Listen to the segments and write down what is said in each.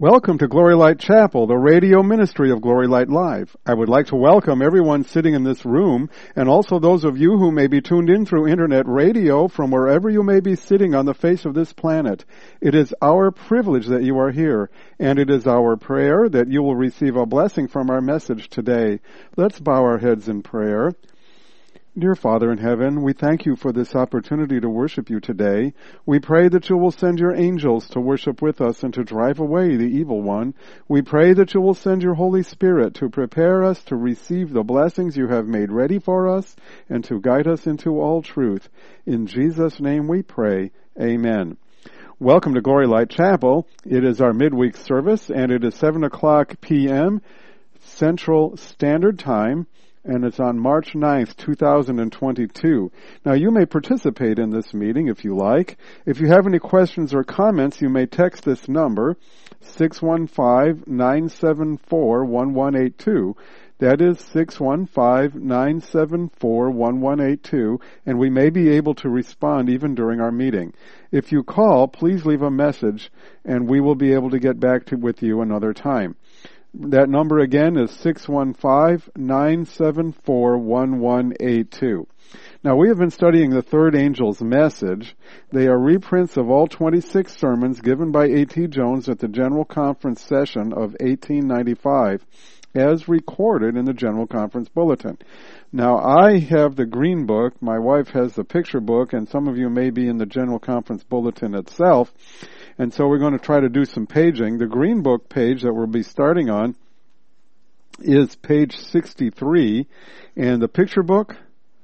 Welcome to Glory Light Chapel, the radio ministry of Glory Light Live. I would like to welcome everyone sitting in this room and also those of you who may be tuned in through internet radio from wherever you may be sitting on the face of this planet. It is our privilege that you are here, and it is our prayer that you will receive a blessing from our message today. Let's bow our heads in prayer. Dear Father in heaven, we thank you for this opportunity to worship you today. We pray that you will send your angels to worship with us and to drive away the evil one. We pray that you will send your Holy Spirit to prepare us to receive the blessings you have made ready for us and to guide us into all truth. In Jesus' name we pray. Amen. Welcome to Glory Light Chapel. It is our midweek service, and it is 7 o'clock p.m. Central Standard Time, and it's on March 9th, 2022. Now, you may participate in this meeting if you like. If you have any questions or comments, you may text this number, 615-974-1182. That is 615-974-1182, and we may be able to respond even during our meeting. If you call, please leave a message, and we will be able to get back with you another time. That number again is 615-974-1182. Now, we have been studying the third angel's message. They are reprints of all 26 sermons given by A.T. Jones at the General Conference session of 1895, as recorded in the General Conference Bulletin. Now, I have the green book, my wife has the picture book, and some of you may be in the General Conference Bulletin itself. And so we're going to try to do some paging. The green book page that we'll be starting on is page 63, and the picture book,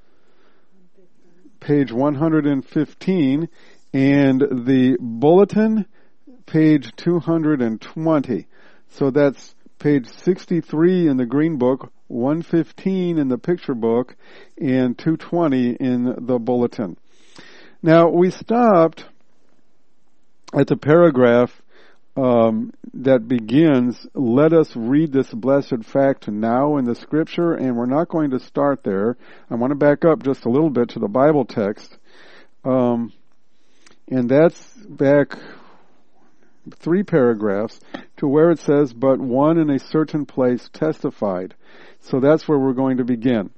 page 115, and the bulletin, page 220. So that's page 63 in the green book, 115 in the picture book, and 220 in the bulletin. Now, we stopped at the paragraph that begins, "Let us read this blessed fact now" in the scripture, and we're not going to start there. I want to back up just a little bit to the Bible text, and that's back 3 paragraphs to where it says, "But one in a certain place testified." So that's where we're going to begin.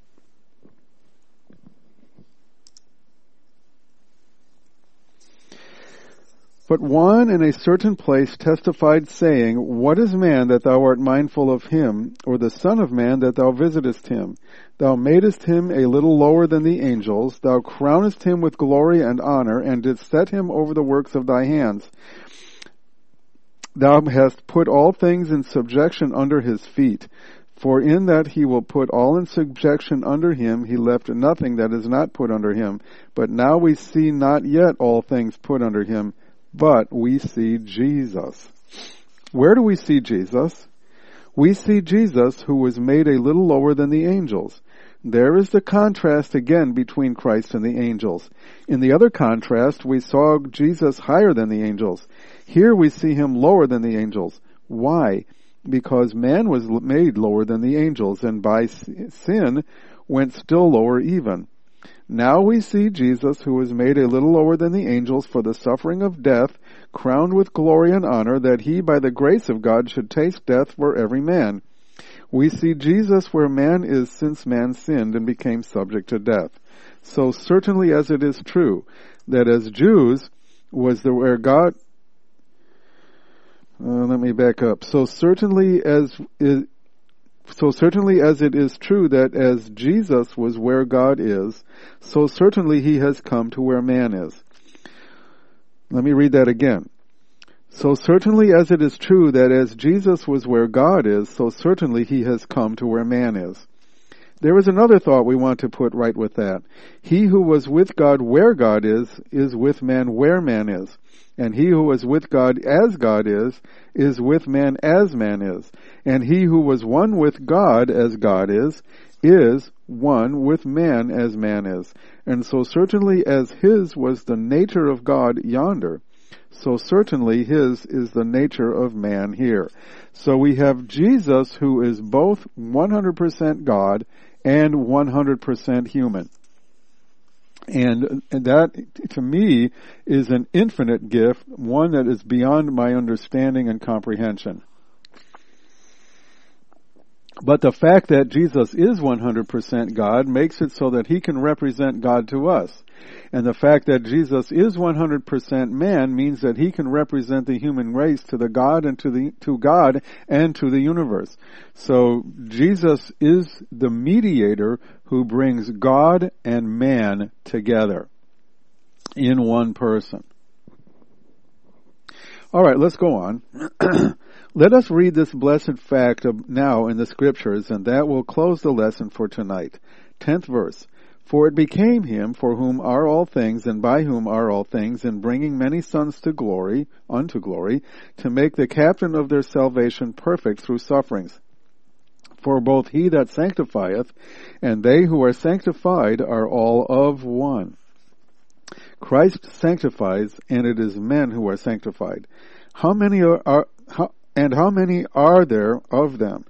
"But one in a certain place testified, saying, What is man that thou art mindful of him, or the son of man that thou visitest him? Thou madest him a little lower than the angels, thou crownest him with glory and honor, and didst set him over the works of thy hands. Thou hast put all things in subjection under his feet. For in that he will put all in subjection under him, he left nothing that is not put under him. But now we see not yet all things put under him, but we see Jesus." Where do we see Jesus? We see Jesus, who was made a little lower than the angels. There is the contrast again between Christ and the angels. In the other contrast, we saw Jesus higher than the angels. Here we see him lower than the angels. Why? Because man was made lower than the angels, and by sin went still lower even. Now we see Jesus, who was made a little lower than the angels for the suffering of death, crowned with glory and honor, that he by the grace of God should taste death for every man. We see Jesus where man is, since man sinned and became subject to death. So certainly as it is true that as Jews was the where God... let me back up. So certainly as it is true that as Jesus was where God is, so certainly he has come to where man is. Let me read that again. So certainly as it is true that as Jesus was where God is, so certainly he has come to where man is. There is another thought we want to put right with that. He who was with God where God is with man where man is. And he who was with God as God is with man as man is. And he who was one with God as God is one with man as man is. And so certainly as his was the nature of God yonder, so certainly his is the nature of man here. So we have Jesus, who is both 100% God and 100% human. And that, to me, is an infinite gift, one that is beyond my understanding and comprehension. But the fact that Jesus is 100% God makes it so that he can represent God to us. And the fact that Jesus is 100% man means that he can represent the human race to the God and to God and to the universe. So Jesus is the mediator who brings God and man together in one person. All right, let's go on. Let us read this blessed fact now in the scriptures, and that will close the lesson for tonight. 10th verse. For it became him for whom are all things, and by whom are all things, in bringing many sons to glory, unto glory, to make the captain of their salvation perfect through sufferings. For both he that sanctifieth and they who are sanctified are all of one. Christ sanctifies, and it is men who are sanctified. How many are there of them?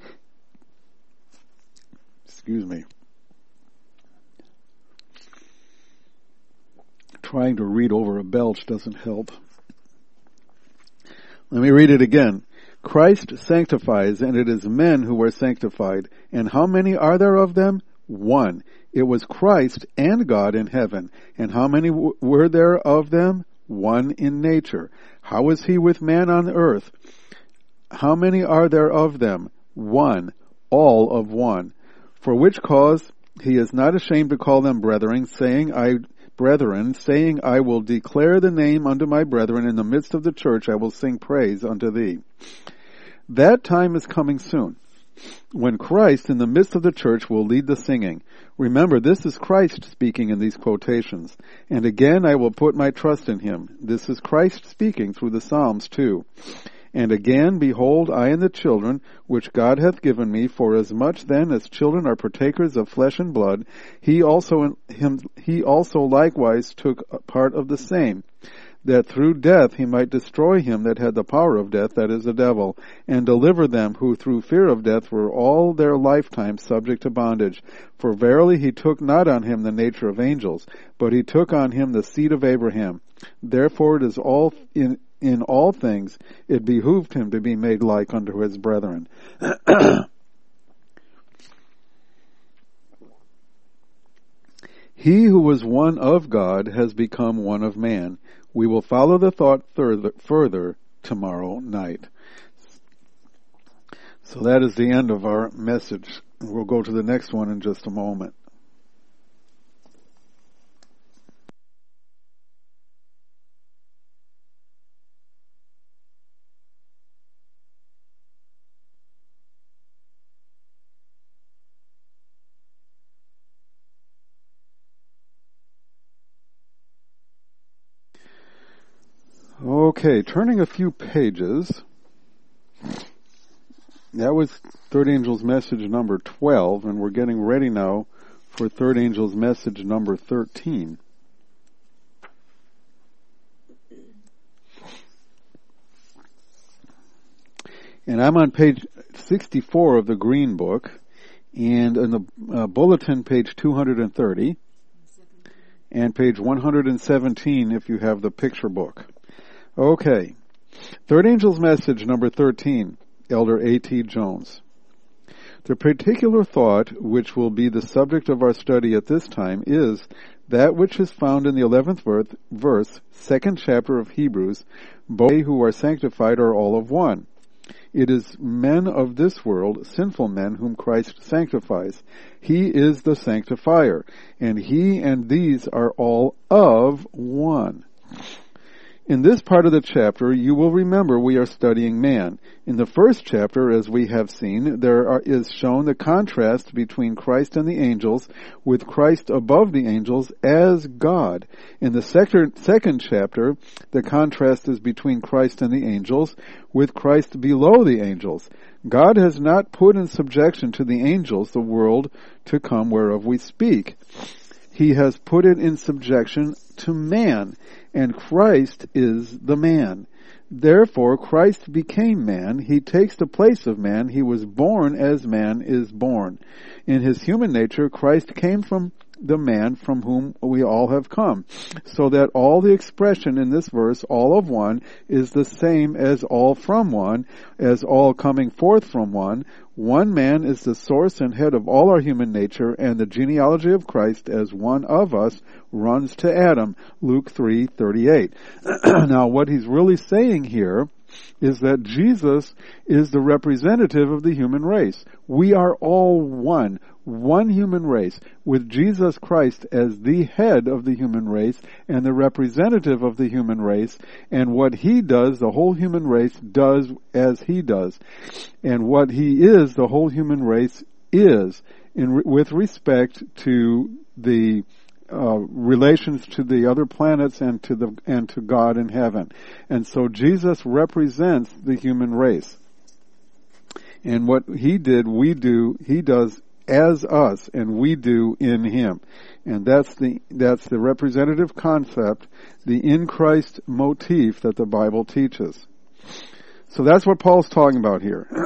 Excuse me. Trying to read over a belch doesn't help. Let me read it again. Christ sanctifies, and it is men who are sanctified. And how many are there of them? One. It was Christ and God in heaven. And how many were there of them? One in nature. How is he with man on earth? How many are there of them? One. All of one. For which cause he is not ashamed to call them brethren, saying, I will declare the name unto my brethren. In the midst of the church I will sing praise unto thee. That time is coming soon, when Christ in the midst of the church will lead the singing. Remember, this is Christ speaking in these quotations. And again I will put my trust in him. This is Christ speaking through the Psalms too. And again, behold, I and the children, which God hath given me, for as much then as children are partakers of flesh and blood, he also likewise took part of the same, that through death he might destroy him that had the power of death, that is the devil, and deliver them who through fear of death were all their lifetime subject to bondage. For verily he took not on him the nature of angels, but he took on him the seed of Abraham. Therefore it is in all things it behooved him to be made like unto his brethren. He who was one of God has become one of man. We will follow the thought further tomorrow night. So that is the end of our message. We'll go to the next one in just a moment. Okay, turning a few pages. That was Third Angel's message number 12, and we're getting ready now for Third Angel's message number 13. And I'm on page 64 of the Green Book, and in the bulletin, page 230, and page 117 if you have the picture book. Okay. Third Angel's message number 13, Elder A.T. Jones. The particular thought which will be the subject of our study at this time is that which is found in the 11th verse, 2nd chapter of Hebrews, both they who are sanctified are all of one. It is men of this world, sinful men, whom Christ sanctifies. He is the sanctifier, and he and these are all of one. In this part of the chapter, you will remember we are studying man. In the first chapter, as we have seen, is shown the contrast between Christ and the angels, with Christ above the angels as God. In the second chapter, the contrast is between Christ and the angels, with Christ below the angels. God has not put in subjection to the angels the world to come whereof we speak. He has put it in subjection to man, and Christ is the man. Therefore, Christ became man. He takes the place of man. He was born as man is born. In his human nature, Christ came from the man from whom we all have come. So that all the expression in this verse, all of one, is the same as all from one, as all coming forth from one. One man is the source and head of all our human nature, and the genealogy of Christ as one of us runs to Adam. Luke 3:38. Now, what he's really saying here is that Jesus is the representative of the human race. We are all one human race, with Jesus Christ as the head of the human race and the representative of the human race, and what he does, the whole human race does as he does. And what he is, the whole human race is, with respect to the relations to the other planets and to God in heaven. And so Jesus represents the human race. And what he did, we do, he does as us, and we do in him. And that's the representative concept, the in Christ motif that the Bible teaches. So that's what Paul's talking about here.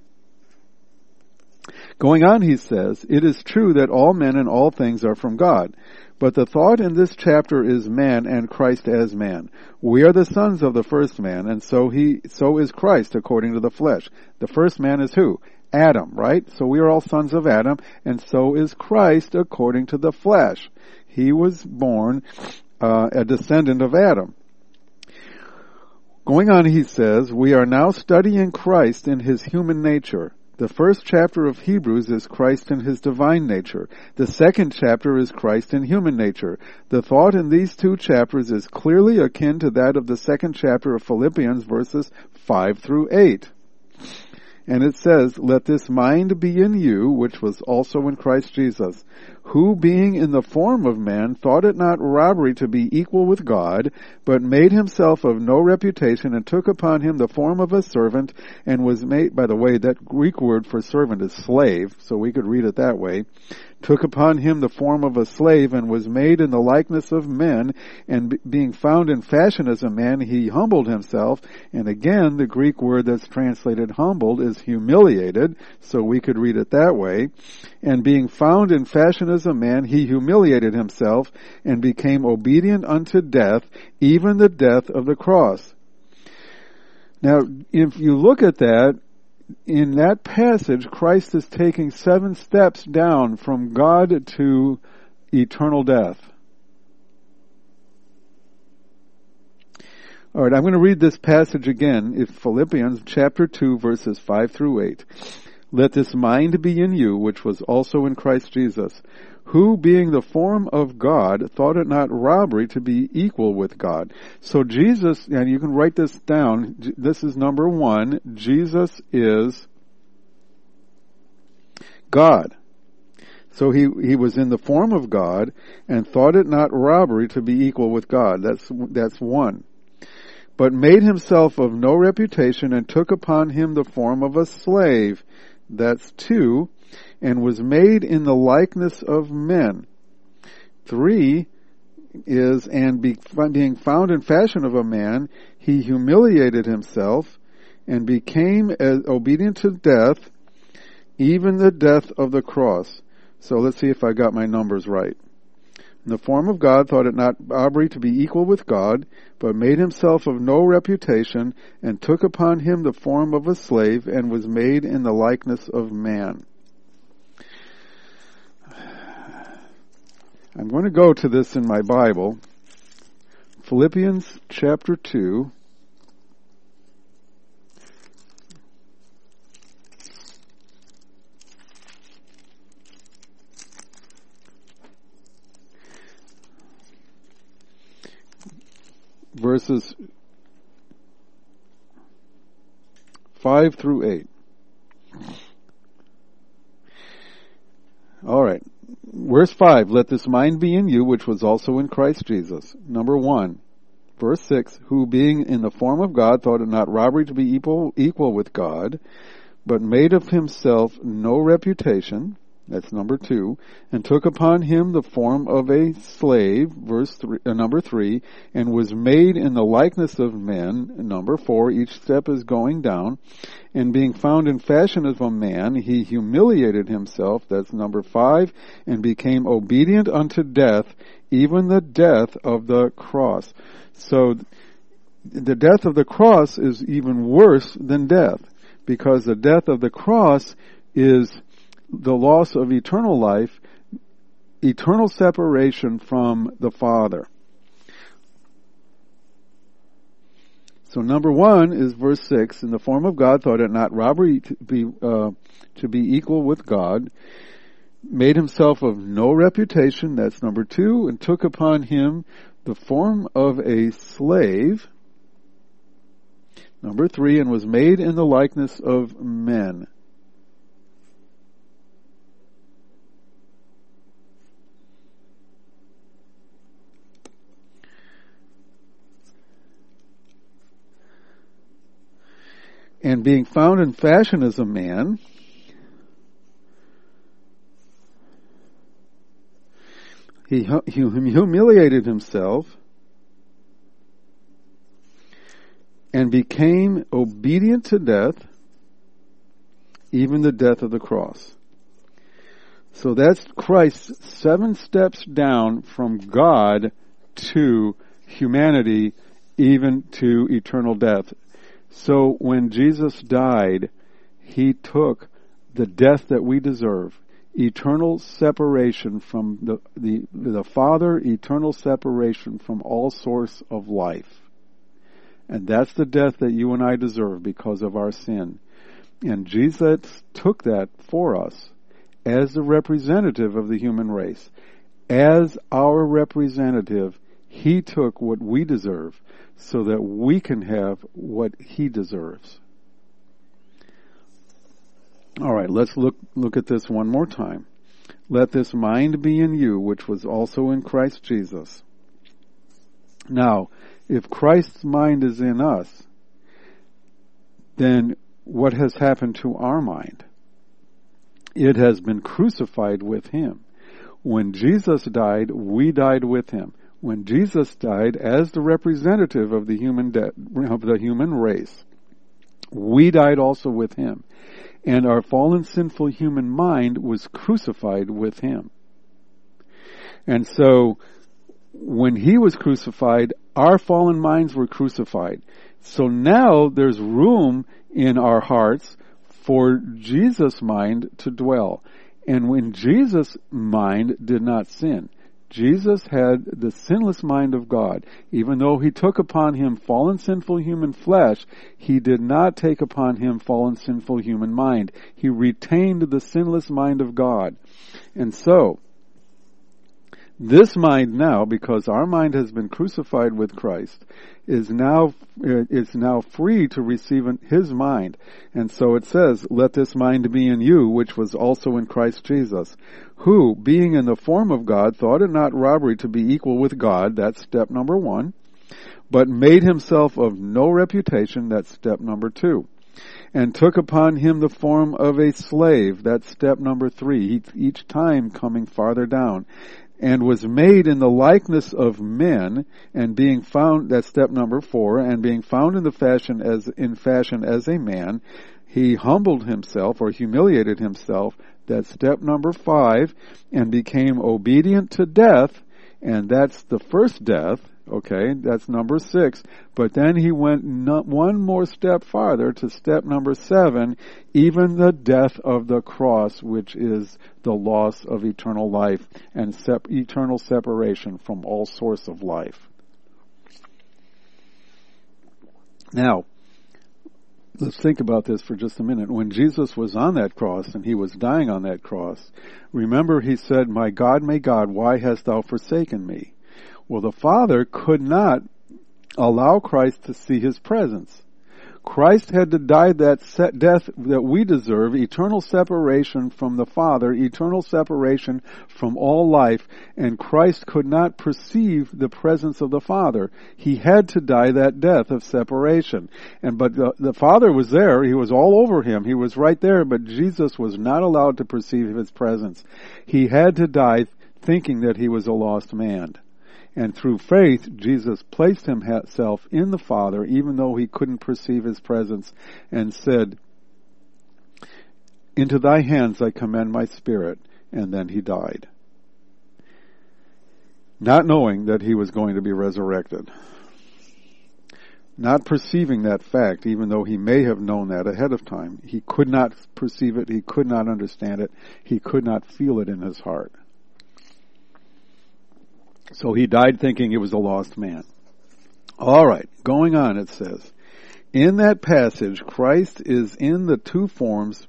Going on, he says, it is true that all men and all things are from God. But the thought in this chapter is man and Christ as man. We are the sons of the first man, and so is Christ according to the flesh. The first man is who? Adam, right? So we are all sons of Adam, and so is Christ according to the flesh. He was born a descendant of Adam. Going on, he says, we are now studying Christ in his human nature. The first chapter of Hebrews is Christ in his divine nature. The second chapter is Christ in human nature. The thought in these two chapters is clearly akin to that of the second chapter of Philippians, verses 5 through 8. And it says, let this mind be in you, which was also in Christ Jesus, who being in the form of man, thought it not robbery to be equal with God, but made himself of no reputation, and took upon him the form of a servant, and was made, by the way, that Greek word for servant is slave, so we could read it that way, took upon him the form of a slave, and was made in the likeness of men, and being found in fashion as a man, he humbled himself. And again, the Greek word that's translated humbled is humiliated, so we could read it that way. And being found in fashion as a man, he humiliated himself, and became obedient unto death, even the death of the cross. Now, if you look at that, in that passage, Christ is taking 7 steps down from God to eternal death. All right, I'm going to read this passage again. It's Philippians chapter 2, verses 5 through 8. Let this mind be in you, which was also in Christ Jesus, who, being the form of God, thought it not robbery to be equal with God. So Jesus, and you can write this down, this is number 1, Jesus is God. So he was in the form of God, and thought it not robbery to be equal with God. That's 1. But made himself of no reputation, and took upon him the form of a slave. That's 2. And was made in the likeness of men. 3 is, and being found in fashion of a man, he humiliated himself, and became obedient to death, even the death of the cross. So let's see if I got my numbers right. In the form of God, thought it not robbery to be equal with God, but made himself of no reputation, and took upon him the form of a slave, and was made in the likeness of man. I'm going to go to this in my Bible. Philippians chapter 2. Verses 5 through 8. All right. Verse 5, let this mind be in you, which was also in Christ Jesus. Number 1. Verse 6, who being in the form of God thought it not robbery to be equal with God, but made of himself no reputation. that's number 2, and took upon him the form of a slave, number 3, and was made in the likeness of men, number 4, each step is going down, and being found in fashion as a man, he humiliated himself, that's number 5, and became obedient unto death, even the death of the cross. So, the death of the cross is even worse than death, because the death of the cross is the loss of eternal life, eternal separation from the Father. So number 1 is verse 6, in the form of God thought it not robbery to be equal with God, made himself of no reputation, that's number 2, and took upon him the form of a slave, number 3, and was made in the likeness of men. And being found in fashion as a man, he humiliated himself and became obedient to death, even the death of the cross. So that's Christ 7 steps down from God to humanity, even to eternal death. So when Jesus died, he took the death that we deserve, eternal separation from the Father, eternal separation from all source of life. And that's the death that you and I deserve because of our sin. And Jesus took that for us as the representative of the human race. As our representative, he took what we deserve so that we can have what he deserves. All right, let's look at this one more time. Let this mind be in you, which was also in Christ Jesus. Now, if Christ's mind is in us, then what has happened to our mind? It has been crucified with him. When Jesus died, we died with him. When Jesus died as the representative of the human race, we died also with him. And our fallen sinful human mind was crucified with him. And so, when he was crucified, our fallen minds were crucified. So now there's room in our hearts for Jesus' mind to dwell. And when Jesus' mind did not sin, Jesus had the sinless mind of God. Even though he took upon him fallen sinful human flesh, he did not take upon him fallen sinful human mind. He retained the sinless mind of God. And so, this mind now, because our mind has been crucified with Christ, is now free to receive his mind. And so it says, let this mind be in you, which was also in Christ Jesus, who, being in the form of God, thought it not robbery to be equal with God, that's step number 1, but made himself of no reputation, that's step number 2, and took upon him the form of a slave, that's step number 3, each time coming farther down, and was made in the likeness of men, and being found, that's step number 4, and being found in fashion as a man, he humbled himself or humiliated himself, that's step number 5, and became obedient to death, and that's the first death, okay, that's number 6, but then he went one more step farther to step number 7, even the death of the cross, which is the loss of eternal life and eternal separation from all source of life. Now, let's think about this for just a minute. When Jesus was on that cross and he was dying on that cross, remember he said, my God, why hast thou forsaken me? Well, the Father could not allow Christ to see his presence. Christ had to die that death that we deserve, eternal separation from the Father, eternal separation from all life, and Christ could not perceive the presence of the Father. He had to die that death of separation. But the Father was there, he was all over him, he was right there, but Jesus was not allowed to perceive his presence. He had to die thinking that he was a lost man. And through faith, Jesus placed himself in the Father, even though he couldn't perceive his presence, and said, "Into thy hands I commend my spirit." And then he died, not knowing that he was going to be resurrected. Not perceiving that fact, even though he may have known that ahead of time. He could not perceive it, he could not understand it, he could not feel it in his heart. So he died thinking he was a lost man. All right, going on, it says, in that passage, Christ in the two forms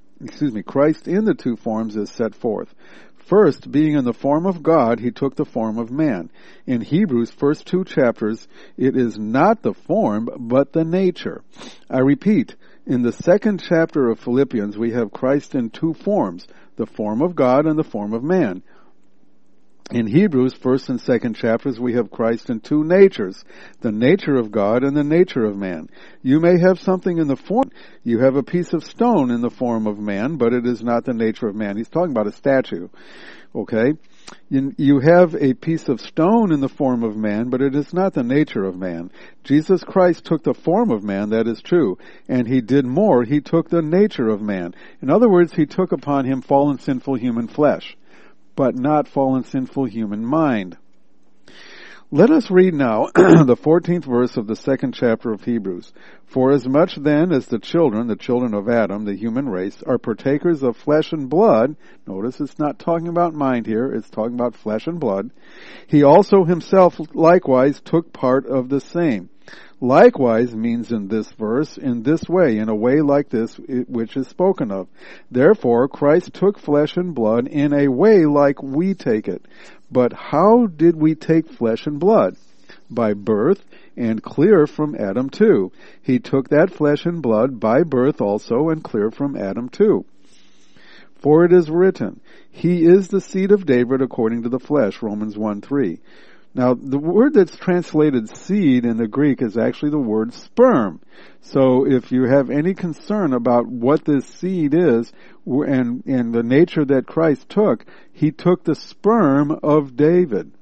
is set forth. First, being in the form of God, he took the form of man. In Hebrews' first 2 chapters, it is not the form, but the nature. I repeat, in the 2nd chapter of Philippians, we have Christ in 2 forms, the form of God and the form of man. In Hebrews' 1st and 2nd chapters, we have Christ in 2 natures, the nature of God and the nature of man. You may have something in the form, you have a piece of stone in the form of man, but it is not the nature of man. He's talking about a statue, okay? You have a piece of stone in the form of man, but it is not the nature of man. Jesus Christ took the form of man, that is true, and he did more. He took the nature of man. In other words, he took upon him fallen, sinful human flesh, but not fallen, sinful human mind. Let us read now the 14th verse of the 2nd chapter of Hebrews. For as much then as the children of Adam, the human race, are partakers of flesh and blood, notice it's not talking about mind here, it's talking about flesh and blood, he also himself likewise took part of the same. Likewise means in this verse, in this way, in a way like this which is spoken of. Therefore, Christ took flesh and blood in a way like we take it. But how did we take flesh and blood? By birth, and clear from Adam too. He took that flesh and blood by birth also, and clear from Adam too. For it is written, he is the seed of David according to the flesh, Romans 1:3. Now, the word that's translated seed in the Greek is actually the word sperm. So if you have any concern about what this seed is and the nature that Christ took, he took the sperm of David.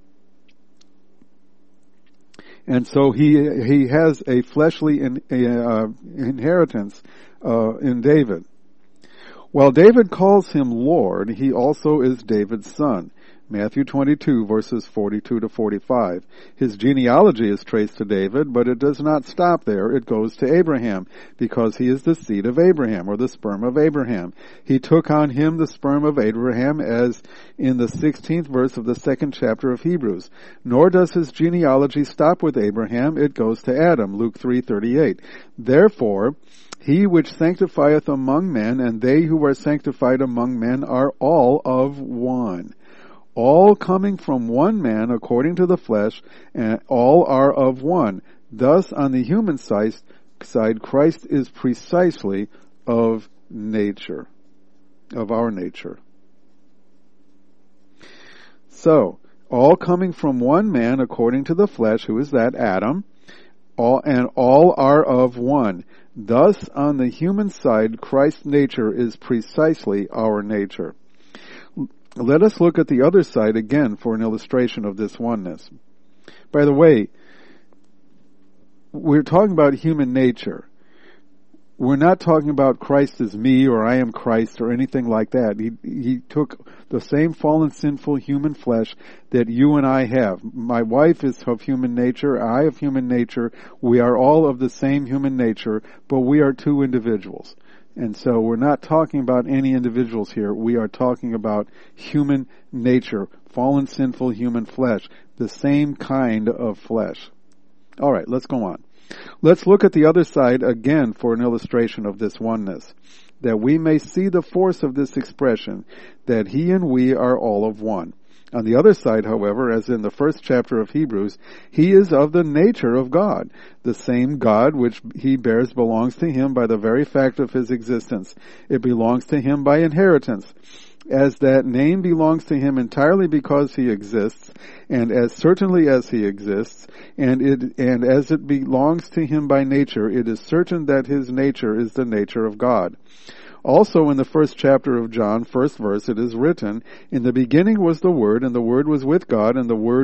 And so he has a fleshly inheritance in David. While David calls him Lord, he also is David's son. Matthew 22, verses 42 to 45. His genealogy is traced to David, but it does not stop there. It goes to Abraham, because he is the seed of Abraham, or the sperm of Abraham. He took on him the sperm of Abraham, as in the 16th verse of the 2nd chapter of Hebrews. Nor does his genealogy stop with Abraham. It goes to Adam, Luke 3:38. Therefore, he which sanctifieth among men, and they who are sanctified among men, are all of one. All coming from one man according to the flesh, and all are of one. Thus, on the human side, Christ is precisely of nature, of our nature. So, all coming from one man according to the flesh, who is that? Adam, all are of one. Thus, on the human side, Christ's nature is precisely our nature. Let us look at the other side again for an illustration of this oneness. By the way, we're talking about human nature. We're not talking about Christ as me, or I am Christ, or anything like that. He took the same fallen, sinful human flesh that you and I have. My wife is of human nature, I have human nature. We are all of the same human nature, but we are 2 individuals. And so we're not talking about any individuals here. We are talking about human nature, fallen, sinful human flesh, the same kind of flesh. All right, let's go on. Let's look at the other side again for an illustration of this oneness, that we may see the force of this expression, that he and we are all of one. On the other side, however, as in the first chapter of Hebrews, he is of the nature of God. The same God which he bears belongs to him by the very fact of his existence. It belongs to him by inheritance. As that name belongs to him entirely because he exists, and as certainly as he exists, and as it belongs to him by nature, it is certain that his nature is the nature of God. Also in the first chapter of John, first verse, it is written, "In the beginning was the Word, and the Word was with God, and the word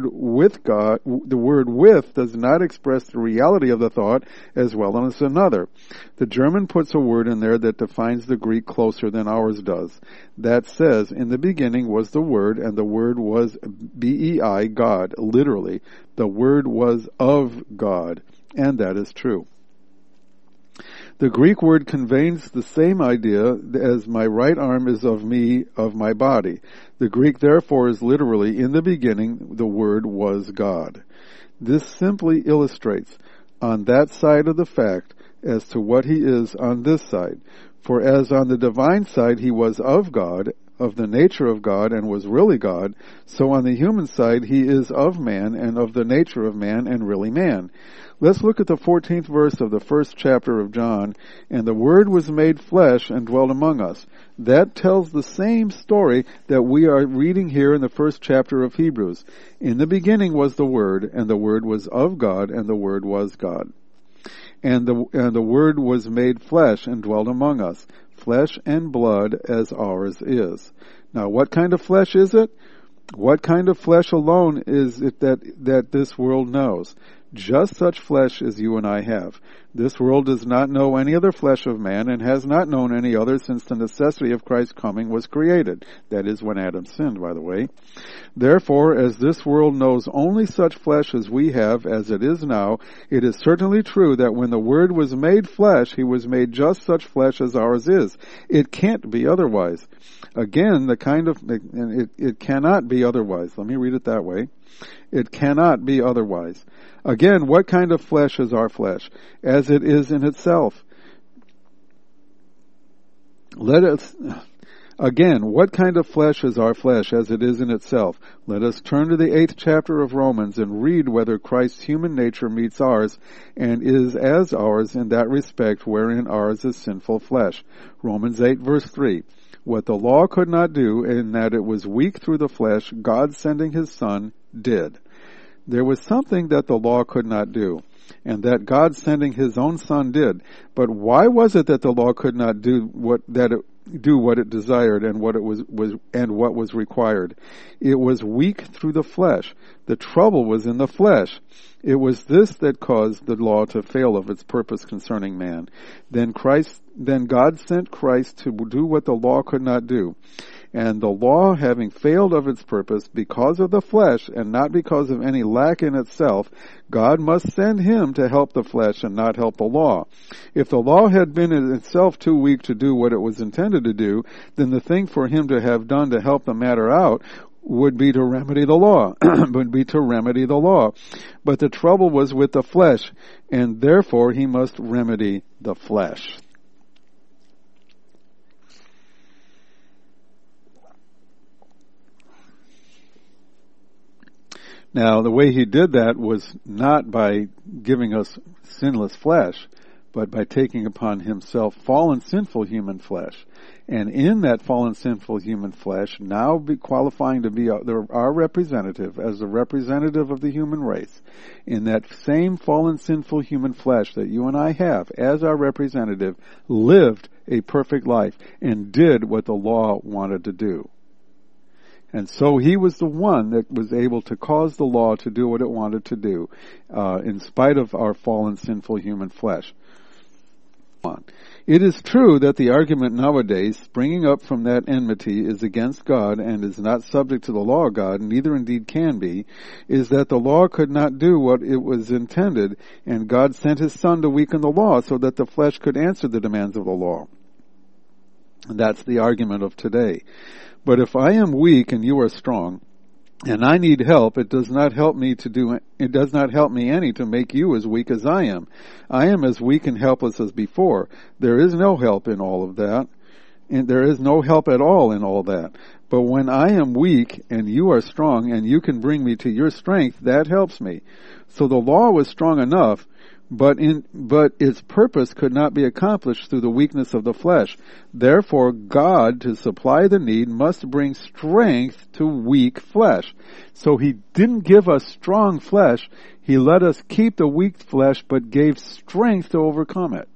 with does not express the reality of the thought as well as another." The German puts a word in there that defines the Greek closer than ours does. That says, "In the beginning was the Word, and the Word was B-E-I, God," literally. The Word was of God, and that is true. The Greek word conveys the same idea as "my right arm is of me, of my body." The Greek therefore is literally, "In the beginning, the Word was God." This simply illustrates on that side of the fact as to what he is on this side. For as on the divine side he was of God, of the nature of God, and was really God, so on the human side he is of man, and of the nature of man, and really man. Let's look at the 14th verse of the first chapter of John. "And the Word was made flesh and dwelt among us." That tells the same story that we are reading here in the first chapter of Hebrews. "In the beginning was the Word, and the Word was of God, and the Word was God. And the Word was made flesh and dwelt among us, flesh and blood as ours is." Now, what kind of flesh is it? What kind of flesh alone is it that this world knows? Just such flesh as you and I have. This world does not know any other flesh of man, and has not known any other since the necessity of Christ's coming was created. That is, when Adam sinned, by the way. Therefore, as this world knows only such flesh as we have, as it is now, it is certainly true that when the Word was made flesh, he was made just such flesh as ours is. It can't be otherwise. Again, it cannot be otherwise. Let me read it that way. It cannot be otherwise. Again, what kind of flesh is our flesh? As it is in itself. Again, what kind of flesh is our flesh as it is in itself? Let us turn to the 8th chapter of Romans and read whether Christ's human nature meets ours and is as ours in that respect wherein ours is sinful flesh. Romans 8 verse 3. "What the law could not do, in that it was weak through the flesh, God sending his Son did." There was something that the law could not do, and that God sending his own Son did. But why was it that the law could not do what it desired and what was required? It was weak through the flesh. The trouble was in the flesh. It was this that caused the law to fail of its purpose concerning man. Then God sent Christ to do what the law could not do. And the law, having failed of its purpose because of the flesh and not because of any lack in itself, God must send him to help the flesh and not help the law. If the law had been in itself too weak to do what it was intended to do, then the thing for him to have done to help the matter out would be to remedy the law. But the trouble was with the flesh, and therefore he must remedy the flesh. Now, the way he did that was not by giving us sinless flesh, but by taking upon himself fallen, sinful human flesh. And in that fallen, sinful human flesh, now qualifying to be our representative, as the representative of the human race, in that same fallen, sinful human flesh that you and I have, as our representative, lived a perfect life and did what the law wanted to do. And so he was the one that was able to cause the law to do what it wanted to do, in spite of our fallen, sinful human flesh. It is true that the argument nowadays, springing up from that enmity, is against God and is not subject to the law of God, neither indeed can be, is that the law could not do what it was intended, and God sent his Son to weaken the law so that the flesh could answer the demands of the law. And that's the argument of today. But if I am weak and you are strong, and I need help, it does not help me any to make you as weak as I am. I am as weak and helpless as before. There is no help in all of that. And there is no help at all in all that. But when I am weak and you are strong and you can bring me to your strength, that helps me. So the law was strong enough, but its purpose could not be accomplished through the weakness of the flesh. Therefore, God, to supply the need, must bring strength to weak flesh. So he didn't give us strong flesh. He let us keep the weak flesh, but gave strength to overcome it.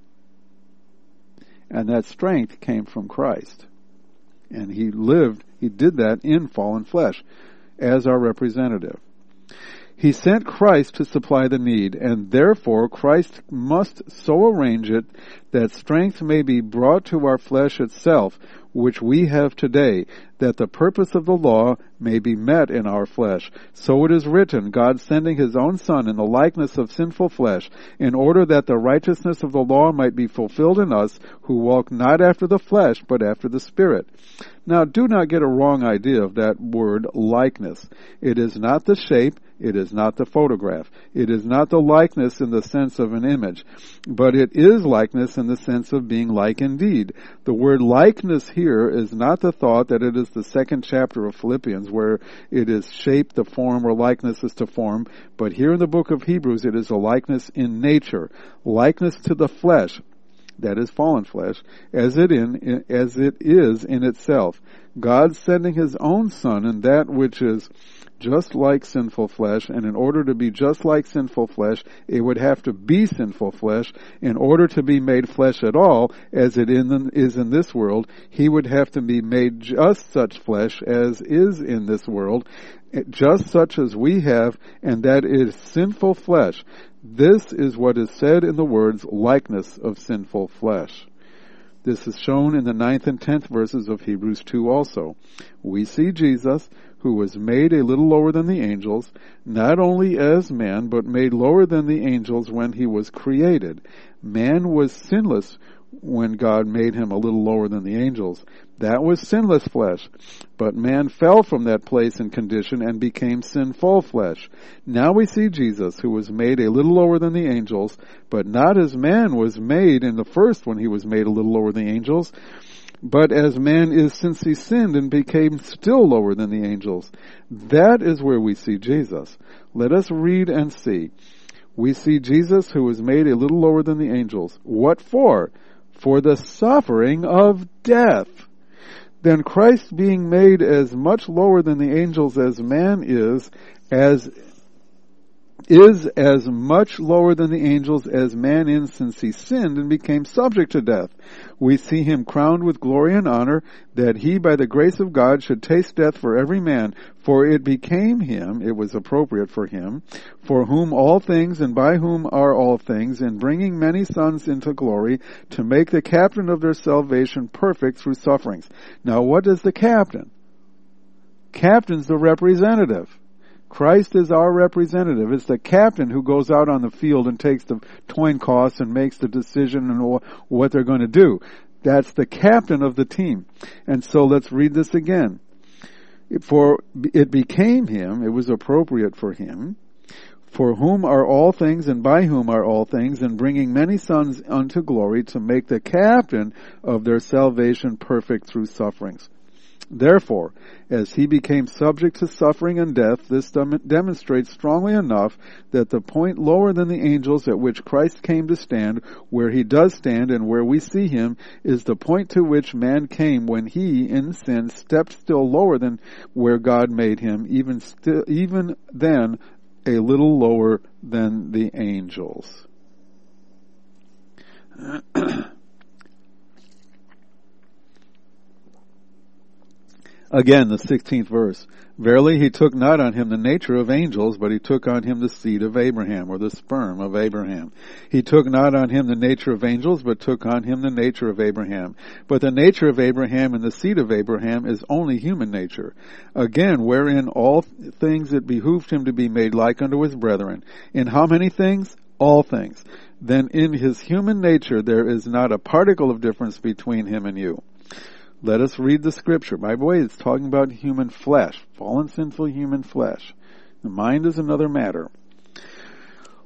And that strength came from Christ. And he did that in fallen flesh as our representative. He sent Christ to supply the need, and therefore Christ must so arrange it that strength may be brought to our flesh itself, which we have today, that the purpose of the law may be met in our flesh. So it is written, God sending his own Son in the likeness of sinful flesh, in order that the righteousness of the law might be fulfilled in us, who walk not after the flesh, but after the Spirit. Now, do not get a wrong idea of that word likeness. It is not the shape, it is not the photograph. It is not the likeness in the sense of an image, but it is likeness in the sense of being like indeed. The word likeness here is not the thought that it is the second chapter of Philippians where it is shape, the form, or likeness is to form, but here in the book of Hebrews it is a likeness in nature, likeness to the flesh, that is fallen flesh, as it is in itself. God sending his own Son in that which is just like sinful flesh, and in order to be just like sinful flesh, it would have to be sinful flesh. In order to be made flesh at all, as it is in this world, he would have to be made just such flesh as is in this world, just such as we have, and that is sinful flesh. This is what is said in the words likeness of sinful flesh. This is shown in the 9th and 10th verses of Hebrews 2 also. We see Jesus, who was made a little lower than the angels, not only as man, but made lower than the angels when he was created. Man was sinless when God made him a little lower than the angels. That was sinless flesh. But man fell from that place and condition and became sinful flesh. Now we see Jesus, who was made a little lower than the angels, but not as man was made in the first when he was made a little lower than the angels, but as man is since he sinned and became still lower than the angels. That is where we see Jesus. Let us read and see. We see Jesus, who was made a little lower than the angels. What for? For the suffering of death. Then Christ, being made as much lower than the angels as man is as much lower than the angels as man is, since he sinned and became subject to death. We see him crowned with glory and honor, that he by the grace of God should taste death for every man. For it became him, it was appropriate for him, for whom all things and by whom are all things, in bringing many sons into glory, to make the captain of their salvation perfect through sufferings. Now what is the captain? Captain's the representative. Christ is our representative. It's the captain who goes out on the field and takes the coin toss and makes the decision on what they're going to do. That's the captain of the team. And so let's read this again. For it became him, it was appropriate for him, for whom are all things and by whom are all things, and bringing many sons unto glory, to make the captain of their salvation perfect through sufferings. Therefore, as he became subject to suffering and death, this demonstrates strongly enough that the point lower than the angels at which Christ came to stand, where he does stand and where we see him, is the point to which man came when he, in sin, stepped still lower than where God made him, even then a little lower than the angels. Again, the 16th verse. Verily he took not on him the nature of angels, but he took on him the seed of Abraham, or the sperm of Abraham. He took not on him the nature of angels, but took on him the nature of Abraham. But the nature of Abraham and the seed of Abraham is only human nature. Again, wherein all things it behooved him to be made like unto his brethren. In how many things? All things. Then in his human nature there is not a particle of difference between him and you. Let us read the scripture. By the way, it's talking about human flesh, fallen sinful human flesh. The mind is another matter.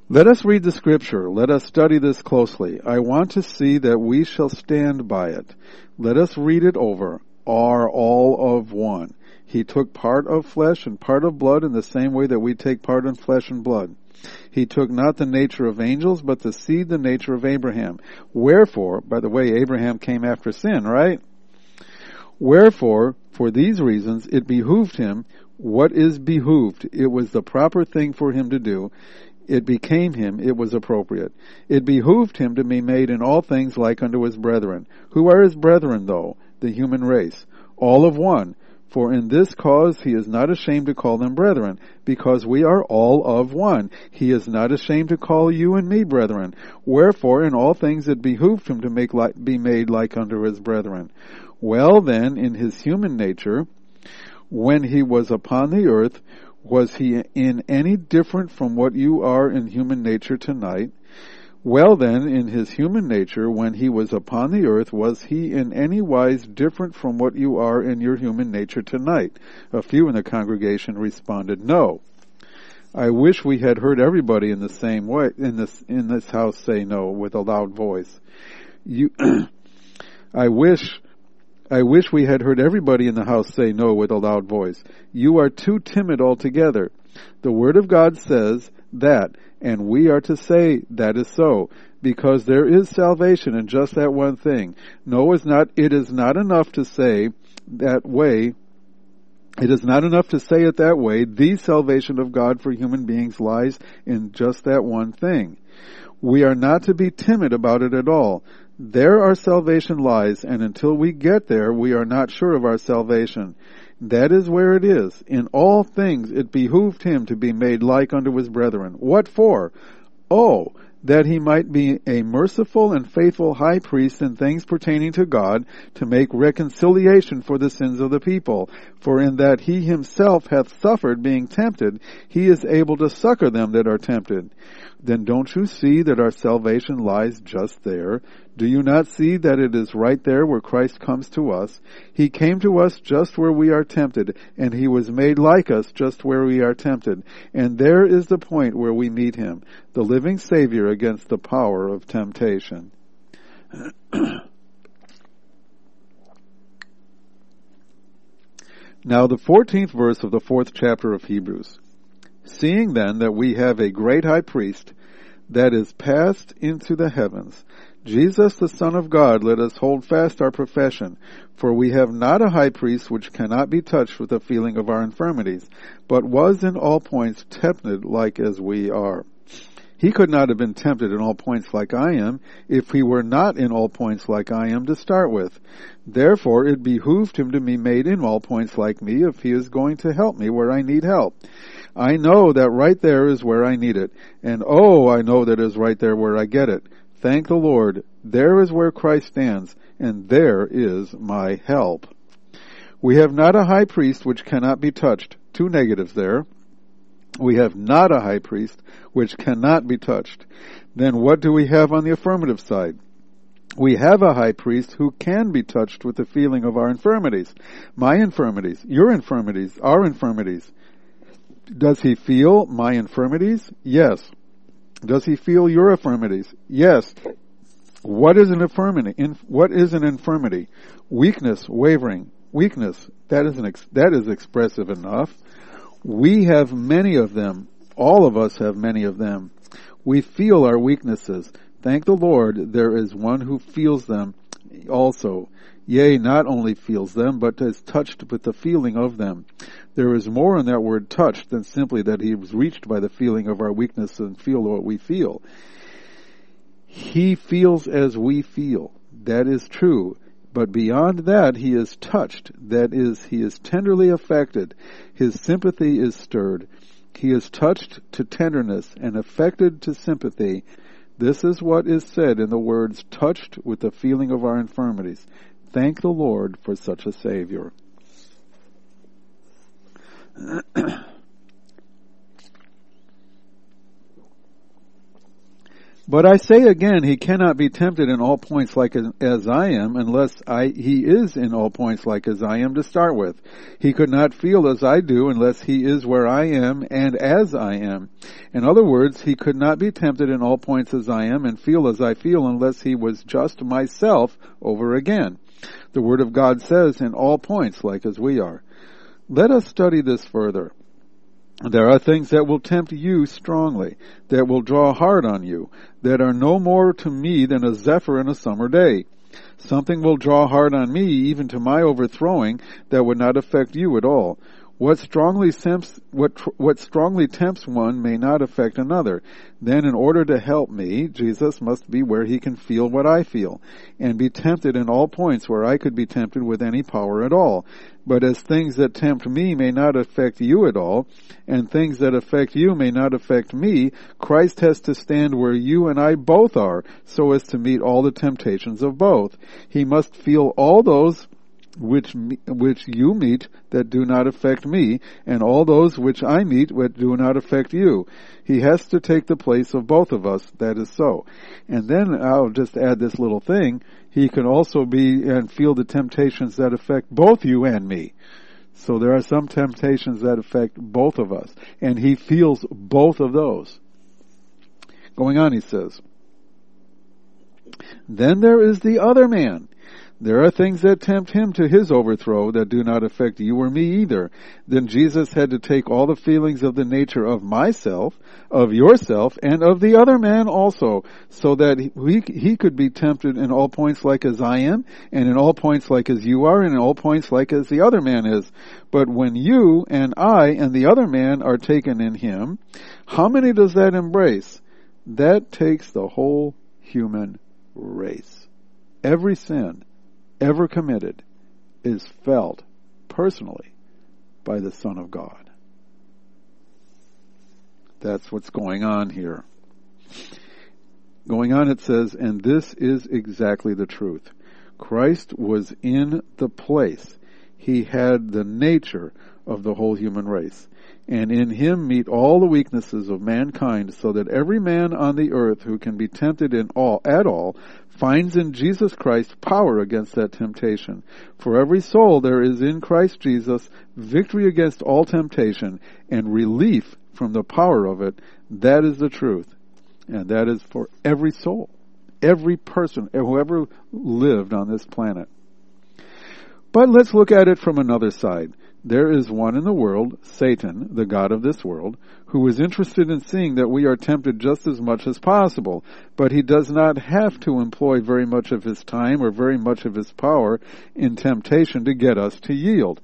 Let us read the scripture. Let us study this closely. I want to see that we shall stand by it. Let us read it over. Are all of one. He took part of flesh and part of blood in the same way that we take part in flesh and blood. He took not the nature of angels, but the seed, the nature of Abraham. Wherefore, by the way, Abraham came after sin, right? Wherefore, for these reasons, it behooved him. What is behooved? It was the proper thing for him to do. It became him, it was appropriate. It behooved him to be made in all things like unto his brethren. Who are his brethren, though? The human race. All of one. For in this cause he is not ashamed to call them brethren, because we are all of one. He is not ashamed to call you and me brethren. Wherefore in all things it behooved him to be made like unto his brethren. Well then, in his human nature, when he was upon the earth, was he in any different from what you are in human nature tonight? Well then, in his human nature, when he was upon the earth, was he in any wise different from what you are in your human nature tonight? A few in the congregation responded, no. I wish we had heard everybody in the same way, in this house say no with a loud voice. I wish we had heard everybody in the house say no with a loud voice. You are too timid altogether. The Word of God says that, and we are to say that is so, because there is salvation in just that one thing. No, it is not enough to say that way. It is not enough to say it that way. The salvation of God for human beings lies in just that one thing. We are not to be timid about it at all. There our salvation lies, and until we get there, we are not sure of our salvation. That is where it is. In all things it behooved him to be made like unto his brethren. What for? Oh, that he might be a merciful and faithful high priest in things pertaining to God, to make reconciliation for the sins of the people. For in that he himself hath suffered being tempted, he is able to succor them that are tempted. Then don't you see that our salvation lies just there? Do you not see that it is right there where Christ comes to us? He came to us just where we are tempted, and he was made like us just where we are tempted. And there is the point where we meet him, the living Savior against the power of temptation. Now the 14th verse of the 4th chapter of Hebrews. Seeing then that we have a great high priest that is passed into the heavens, Jesus the Son of God, let us hold fast our profession. For we have not a high priest which cannot be touched with the feeling of our infirmities, but was in all points tempted like as we are. He could not have been tempted in all points like I am, if he were not in all points like I am to start with. Therefore it behooved him to be made in all points like me, if he is going to help me where I need help. I know that right there is where I need it, and I know that is right there where I get it. Thank the Lord, there is where Christ stands, and there is my help. We have not a high priest which cannot be touched. Two negatives there. We have not a high priest which cannot be touched. Then what do we have on the affirmative side? We have a high priest who can be touched with the feeling of our infirmities. My infirmities, your infirmities, our infirmities. Does he feel my infirmities? Yes. Does he feel your infirmities? Yes. What is an infirmity? What is an infirmity? Weakness, wavering, weakness. That is expressive enough. We have many of them. All of us have many of them. We feel our weaknesses. Thank the Lord, there is one who feels them also. Yea, not only feels them, but is touched with the feeling of them. There is more in that word touched than simply that he was reached by the feeling of our weakness and feel what we feel. He feels as we feel. That is true. But beyond that, he is touched. That is, he is tenderly affected. His sympathy is stirred. He is touched to tenderness and affected to sympathy. This is what is said in the words, touched with the feeling of our infirmities. Thank the Lord for such a Savior. But I say again, he cannot be tempted in all points like as I am, unless he is in all points like as I am to start with. He could not feel as I do unless he is where I am and as I am. In other words, he could not be tempted in all points as I am and feel as I feel unless he was just myself over again. The Word of God says in all points like as we are. Let us study this further. There are things that will tempt you strongly, that will draw hard on you, that are no more to me than a zephyr in a summer day. Something will draw hard on me, even to my overthrowing, that would not affect you at all. What strongly tempts one may not affect another. Then in order to help me, Jesus must be where he can feel what I feel, and be tempted in all points where I could be tempted with any power at all. But as things that tempt me may not affect you at all, and things that affect you may not affect me, Christ has to stand where you and I both are, so as to meet all the temptations of both. He must feel all those which you meet that do not affect me, and all those which I meet that do not affect you. He has to take the place of both of us. That is so. And then I'll just add this little thing. He can also be and feel the temptations that affect both you and me. So there are some temptations that affect both of us, and he feels both of those. Going on, he says, then there is the other man. There are things that tempt him to his overthrow that do not affect you or me either. Then Jesus had to take all the feelings of the nature of myself, of yourself, and of the other man also, so that he could be tempted in all points like as I am, and in all points like as you are, and in all points like as the other man is. But when you and I and the other man are taken in him, how many does that embrace? That takes the whole human race. Every sin ever committed is felt personally by the Son of God. That's what's going on here. Going on, it says, and this is exactly the truth. Christ was in the place. He had the nature of the whole human race. And in him meet all the weaknesses of mankind, so that every man on the earth who can be tempted at all finds in Jesus Christ power against that temptation. For every soul there is in Christ Jesus victory against all temptation and relief from the power of it. That is the truth. And that is for every soul, every person, whoever lived on this planet. But let's look at it from another side. There is one in the world, Satan, the god of this world, who is interested in seeing that we are tempted just as much as possible, but he does not have to employ very much of his time or very much of his power in temptation to get us to yield.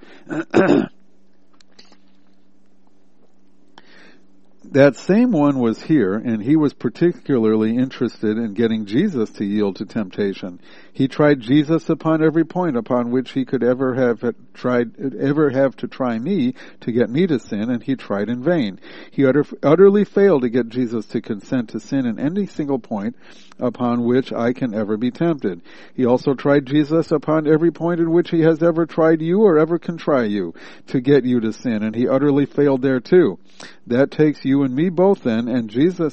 That same one was here, and he was particularly interested in getting Jesus to yield to temptation. He tried Jesus upon every point upon which he could ever have to try me to get me to sin, and he tried in vain. He utterly failed to get Jesus to consent to sin in any single point upon which I can ever be tempted. He also tried Jesus upon every point in which he has ever tried you or ever can try you to get you to sin, and he utterly failed there too. That takes you and me both then, and Jesus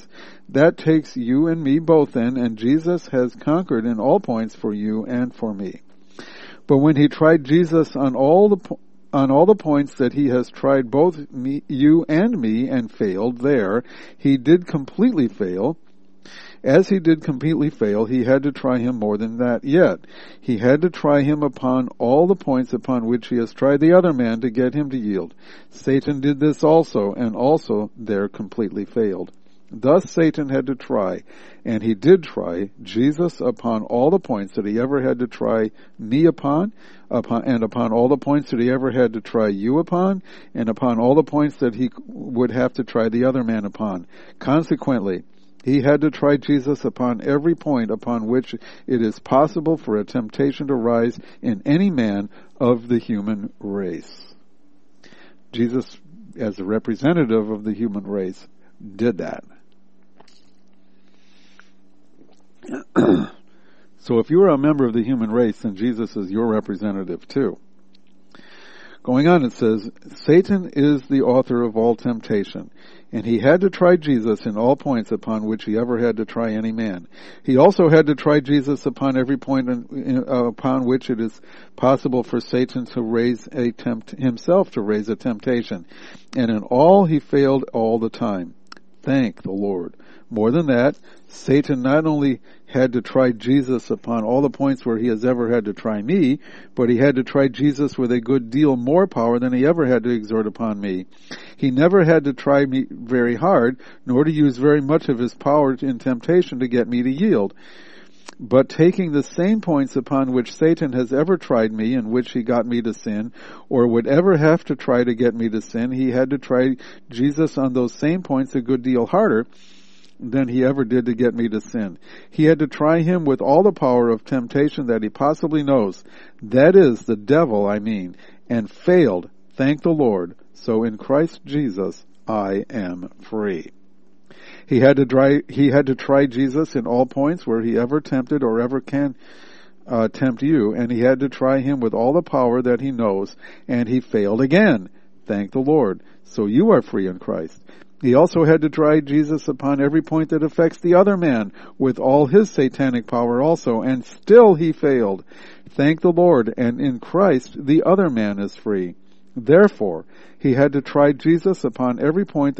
has conquered in all points for you and for me. But when he tried Jesus on all the points that he has tried both you and me and failed there, he did completely fail. As he did completely fail, he had to try him more than that yet. He had to try him upon all the points upon which he has tried the other man to get him to yield. Satan did this also, and also there completely failed. Thus Satan had to try, and he did try, Jesus upon all the points that he ever had to try me upon all the points that he ever had to try you upon, and upon all the points that he would have to try the other man upon. Consequently, he had to try Jesus upon every point upon which it is possible for a temptation to rise in any man of the human race. Jesus, as a representative of the human race, did that. So if you are a member of the human race, then Jesus is your representative too. Going on, it says, Satan is the author of all temptation, and he had to try Jesus in all points upon which he ever had to try any man. He also had to try Jesus upon every point upon which it is possible for Satan to raise himself to raise a temptation. And in all he failed all the time. Thank the Lord. More than that, Satan not only had to try Jesus upon all the points where he has ever had to try me, but he had to try Jesus with a good deal more power than he ever had to exert upon me. He never had to try me very hard, nor to use very much of his power in temptation to get me to yield. But taking the same points upon which Satan has ever tried me, in which he got me to sin, or would ever have to try to get me to sin, he had to try Jesus on those same points a good deal harder than he ever did to get me to sin. He had to try him with all the power of temptation that he possibly knows. That is, the devil, and failed. Thank the Lord. So in Christ Jesus, I am free. He had to try Jesus in all points where he ever tempted or ever can tempt you, and he had to try him with all the power that he knows, and he failed again. Thank the Lord. So you are free in Christ. He also had to try Jesus upon every point that affects the other man with all his satanic power also, and still he failed. Thank the Lord, and in Christ the other man is free. Therefore, he had to try Jesus upon every point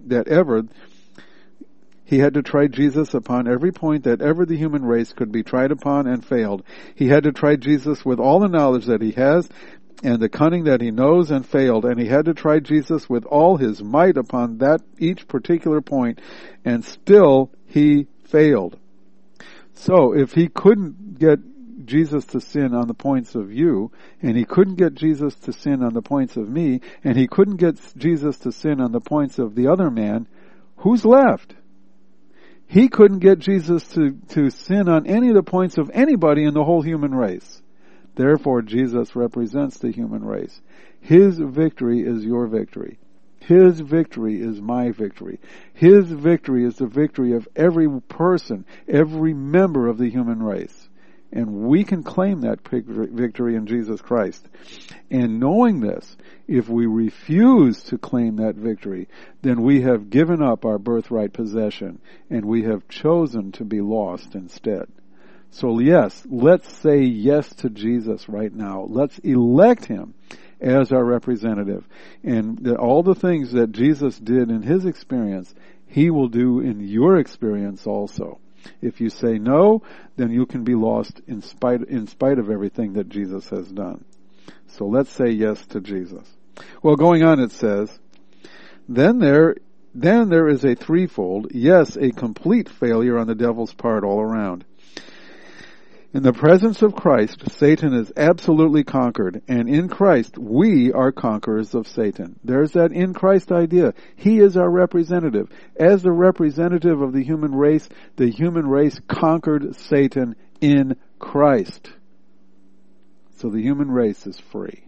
He had to try Jesus upon every point that ever the human race could be tried upon and failed. He had to try Jesus with all the knowledge that he has and the cunning that he knows and failed. And he had to try Jesus with all his might upon that each particular point, and still he failed. So if he couldn't get Jesus to sin on the points of you, and he couldn't get Jesus to sin on the points of me, and he couldn't get Jesus to sin on the points of the other man, who's left? He couldn't get Jesus to sin on any of the points of anybody in the whole human race. Therefore, Jesus represents the human race. His victory is your victory. His victory is my victory. His victory is the victory of every person, every member of the human race. And we can claim that victory in Jesus Christ. And knowing this, if we refuse to claim that victory, then we have given up our birthright possession, and we have chosen to be lost instead. So yes, let's say yes to Jesus right now. Let's elect him as our representative. And all the things that Jesus did in his experience, he will do in your experience also. If you say no, then you can be lost in spite of everything that Jesus has done. So let's say yes to Jesus. Well, going on, it says, then there is a threefold, yes, a complete failure on the devil's part all around. In the presence of Christ, Satan is absolutely conquered, and in Christ, we are conquerors of Satan. There's that in Christ idea. He is our representative. As the representative of the human race conquered Satan in Christ. So the human race is free.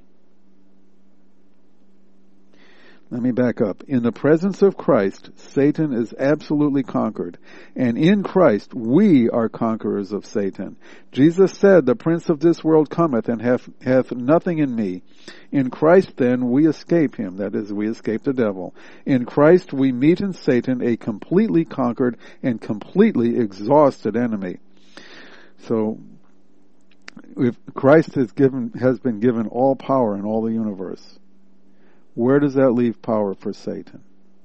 Let me back up. In the presence of Christ, Satan is absolutely conquered. And in Christ, we are conquerors of Satan. Jesus said, the prince of this world cometh and hath nothing in me. In Christ then we escape him. That is, we escape the devil. In Christ we meet in Satan a completely conquered and completely exhausted enemy. So, if Christ has been given all power in all the universe, where does that leave power for Satan?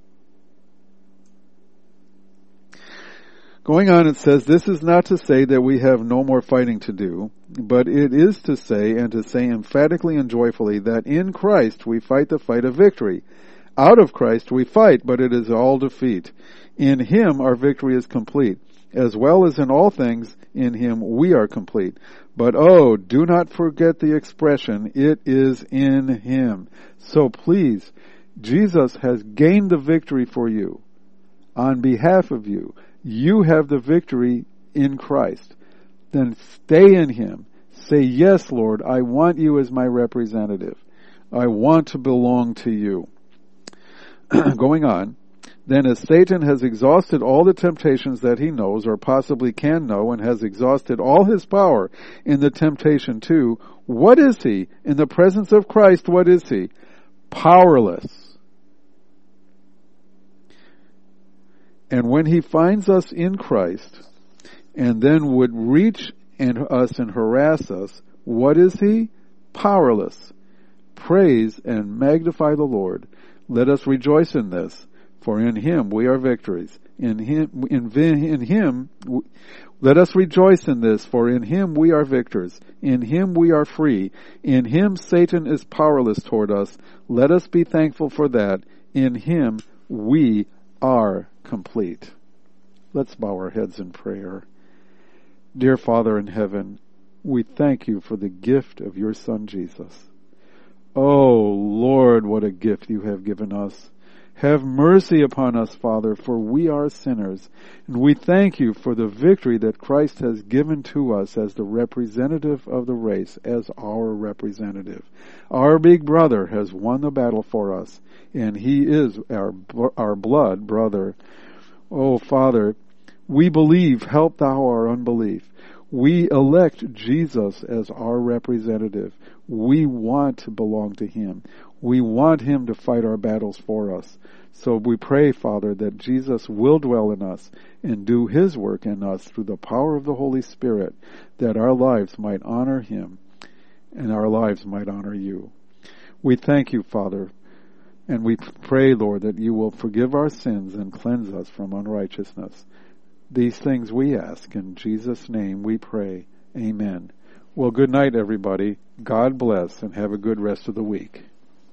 Going on, it says, this is not to say that we have no more fighting to do, but it is to say, and to say emphatically and joyfully, that in Christ we fight the fight of victory. Out of Christ we fight, but it is all defeat. In him our victory is complete. As well as in all things, in him we are complete. But do not forget the expression, it is in him. So please, Jesus has gained the victory for you. On behalf of you, you have the victory in Christ. Then stay in him. Say, yes, Lord, I want you as my representative. I want to belong to you. Going on. Then as Satan has exhausted all the temptations that he knows or possibly can know and has exhausted all his power in the temptation too, what is he? In the presence of Christ, what is he? Powerless. And when he finds us in Christ, and then would reach us and harass us, what is he? Powerless. Praise and magnify the Lord. Let us rejoice in this, for in him we are victories. In him, let us rejoice in this, for in him we are victors. In him we are free. In him Satan is powerless toward us. Let us be thankful for that. In him we are complete. Let's bow our heads in prayer. Dear Father in heaven, we thank you for the gift of your Son Jesus. Oh Lord, what a gift you have given us. Have mercy upon us, Father, for we are sinners. And we thank you for the victory that Christ has given to us as the representative of the race, as our representative. Our big brother has won the battle for us, and he is our blood brother. Oh, Father, we believe, help thou our unbelief. We elect Jesus as our representative. We want to belong to him. We want him to fight our battles for us. So we pray, Father, that Jesus will dwell in us and do his work in us through the power of the Holy Spirit, that our lives might honor him and our lives might honor you. We thank you, Father, and we pray, Lord, that you will forgive our sins and cleanse us from unrighteousness. These things we ask. In Jesus' name we pray. Amen. Well, good night, everybody. God bless, and have a good rest of the week.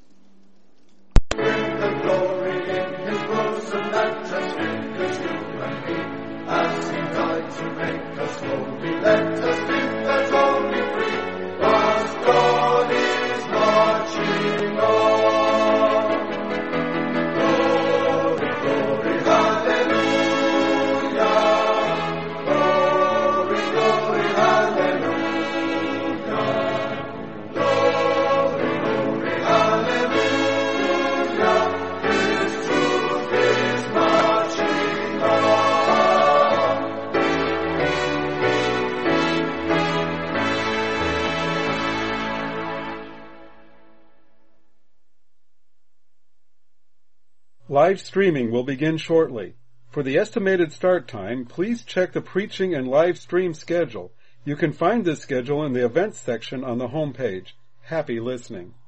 Live streaming will begin shortly. For the estimated start time, please check the preaching and live stream schedule. You can find this schedule in the events section on the home page. Happy listening.